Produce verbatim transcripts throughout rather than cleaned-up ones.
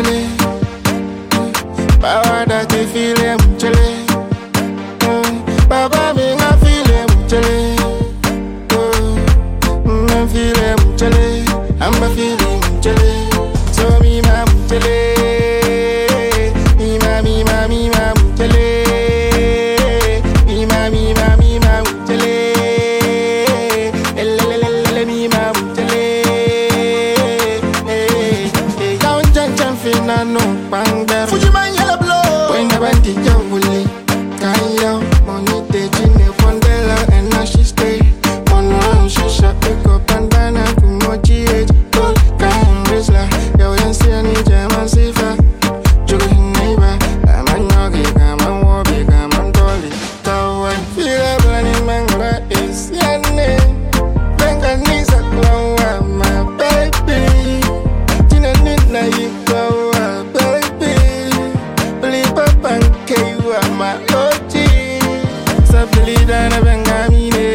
chele. Power that you feel him chele. Baba me I feel him chele. I feel him chele. I'm a feeling chele. So me ma chele. Me ma me ma me ma chele. Me ma me ma me ma chele. Elelelele me ma chele. Eh, down jan jan fina no bang ber. Fuji man yellow blow. When the banti jawuli, kaya money te jine fondela and now she stay. One round she shot pick up and banana kumochi it. Go kaya rizla, yo yan see any jam sifa. Jugo neighbor, I'm a yogi, I'm a wobby, I'm a dolly. So I feel a blinding man that is yanni. Venga nisa kwa my baby. Tina nina yiko baby. Believe up and you are my O G. So believe that I venga mine.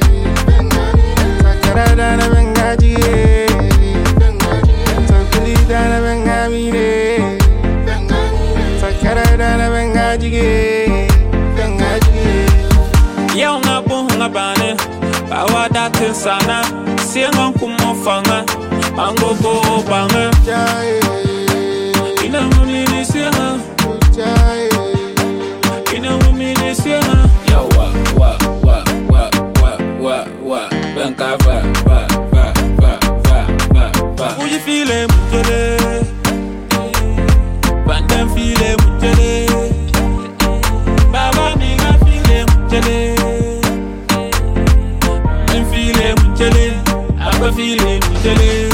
Sakara dana venga jie. So believe that I venga mine. Sakara dana venga jie. Venga jie. Ya unga bunga bane, bawa datin sana, sienga kumofanga, mango go banga. Jai, Ina mumini sienga, jai. ina mumini sienga. Ya wa wa wa wa wa wa wa, benka va va va va va va va. Who you feeling, mujele? Bandem feeling, mujele. Baba me I feeling, mujele. I'm feeling, mujele. I'm feeling, mujele.